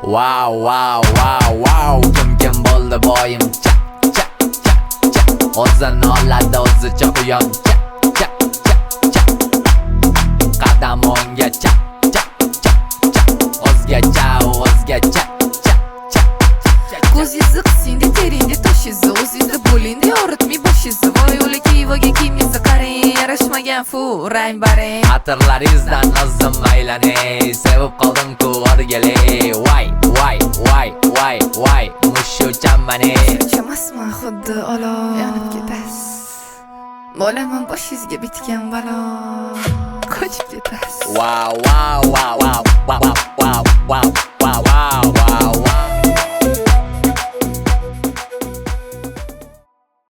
Wow wow wow wow. Kim bo'ldi boyim cha cha cha cha. O'zini oladi o'zicha quyon cha cha cha cha. Qadam o'ngga cha cha cha cha. O'zgacha o'zgacha cha cha cha. Ko'zingizni qisingda, teringda toshingizni, o'zingizda bo'lingda, yoritmay boshingizni. Voy o'lakayvoga kiyimingizni qarang, yarashmagan fu rang barang. Xatirlaringizdan o'zim aylanay, sevib qoldim-ku o'rgilay. Voy voy voy voy voy, mushuchaman-ey. Chamasman xuddi olov, yonib ketasiz. Bo'laman boshingizga bitgan balo, qochib ketasiz. Wow wow wow wow wow wow wow wow wow wow wow.